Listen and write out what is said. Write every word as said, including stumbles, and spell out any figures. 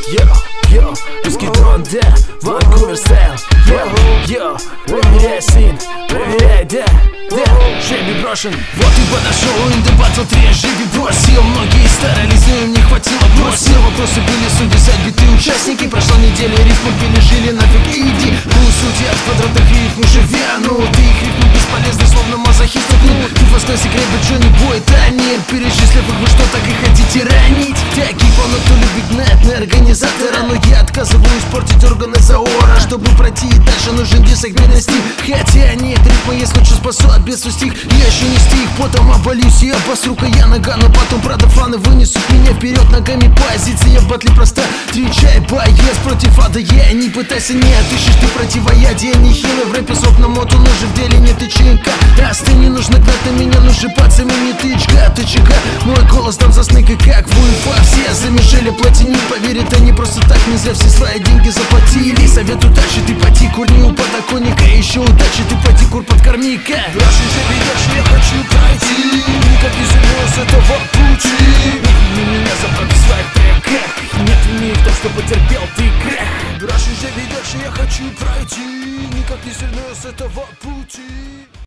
Йо, йо, русский трон, да, Ванкувер стайл. Йо, йо, проверяй, сын, проверяй, да, да, жребий брошен. Вот и подошел Инди Батл три, жребий бросил. Многие старались, но им не хватило, бросил. Вопросы были, судьи, отбитые участники. Прошла неделя, рифмы пережили, нафиг иди. Ну, судья в квадратных рифм уже вянут. И их рифмы бесполезны, словно мазохист. Фифас Классик, рэп, Джонни Бой, Танир. Перечислив их, вы что, так и хотите ранить? Тяги полно, кто любит нет, не организатора. Но я отказываюсь портить органы Заора. Чтобы пройти дальше, нужен диск милости. Хотя нет, рифма есть, лучше спасу от бедствия стих. Я еще не стих, потом обвалюсь и обосру я нога. Но потом, правда, фаны вынесут меня вперед ногами. Позиция в батле проста, встречай боец против ада. Я не пытайся, не отыщешь ты противоядие. Не хилый в рэпе, срок на моту, но же в деле нет тычинка. Остынь, не нужно гнать на меня, нужны пальцами не тычка. Тычка, мой голос там за снэка, как в УЕФА. Все замешали платини, поверят они просто так. Нельзя, все свои деньги заплатили. Совет удачи, ты поди курни у подоконника. Еще удачи, ты поди кур подкорми-ка. Дальше же ведешь, я хочу пройти. Никак не сумел с этого пути. Не меня забрать в своих треках. Нет в них то, что потерпел ты крах. Дальше же ведешь, я хочу пройти. Никак не сумел с этого пути.